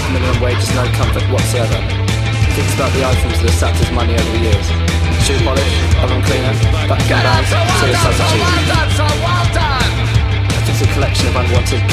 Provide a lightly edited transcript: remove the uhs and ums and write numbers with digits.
minimum wage is no comfort whatsoever. He thinks about the items that have sapped his money over the years. Shoe polish, oven cleaner, bucket bags, silly substitute. It's a collection of unwanted